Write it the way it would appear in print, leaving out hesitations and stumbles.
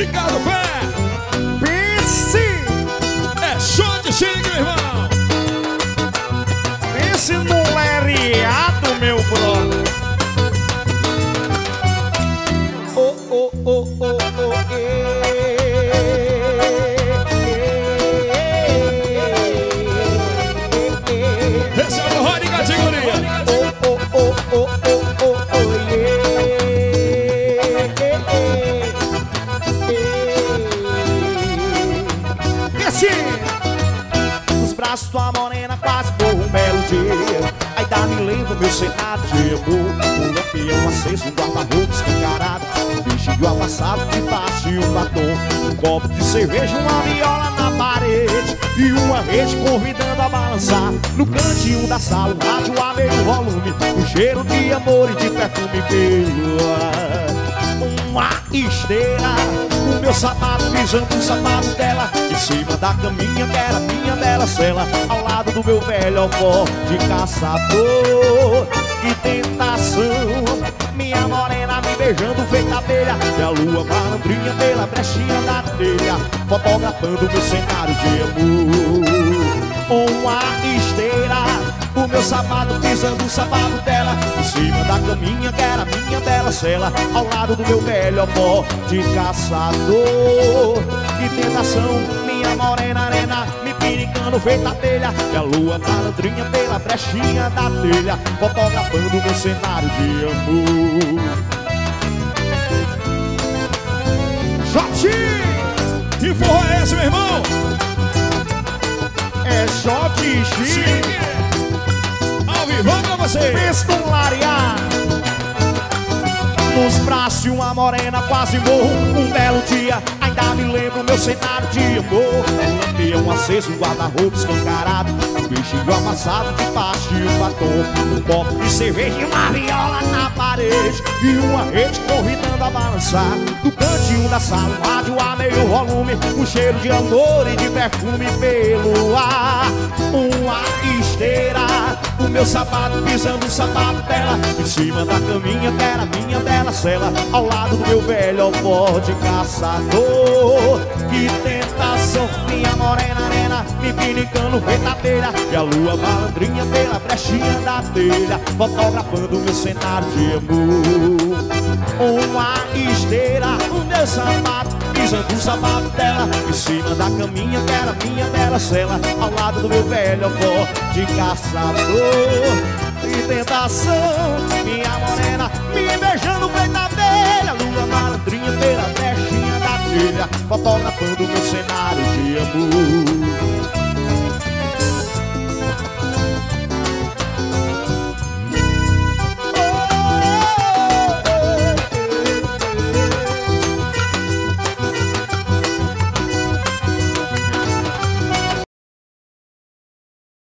Ricardo Fé. Pense. É show de xingue, meu irmão. Pense no leriado, meu brother. Oh, oh, oh, oh, oh, Esse é o Rony de categoria. oh, oh, oh, oh, oh, oh, Esse nos braços tua morena quase por um belo dia. Aí dá me lembro meu cenário de amor. Um lampião aceso, um guarda-roupa escancarado, um vestido amassado debaixo de um batom, um copo de cerveja, uma viola na parede e uma rede convidando a balançar. No cantinho da sala, o rádio a meio volume, um cheiro de amor e de perfume pelo ar. Uma esteira, o meu sapato pisando o sapato dela, em cima da caminha que era minha bela cela, ao lado do meu velho avó de caçador. Que tentação, minha morena me beijando feita abelha, e a lua malandrinha pela brechinha da telha, fotografando meu cenário de amor. Uma esteira, o meu sapato pisando o sapato dela, em cima da caminha que era minha bela cela, ao lado do meu velho avó de caçador. Que tentação, minha morena arena me piricando feita abelha, e a lua malandrinha pela brechinha da telha, fotografando meu cenário de amor. Jotinho! Que forró é esse, meu irmão? É Jotinho! Xingue! Ao vivo pra você! Pensa num lariar, nos braços de uma morena quase morro. Um belo dia, ainda me lembro meu cenário de amor. Um lampião aceso, um guarda-roupa escancarado, um vestido amassado debaixo de um batom, um copo de cerveja e uma viola na parede e uma rede convidando a balançar. No cantinho da sala, um rádio a meio volume, um cheiro de amor e de perfume pelo ar. Uma esteira, o meu sapato pisando o sapato dela, em cima da caminha que era minha bela cela, ao lado do meu velho avó de caçador. Que tentação, minha morena arena me pinicando feita abelha, e a lua malandrinha pela brechinha da telha, fotografando meu cenário de amor. Uma esteira, o meu sapato pisando o sapato dela, em cima da caminha que era minha bela cela, ao lado do meu velho avó de caçador. Que tentação, minha morena me beijando feita abelha, lua malandrinha pela brechinha da telha, fotografando meu cenário de amor.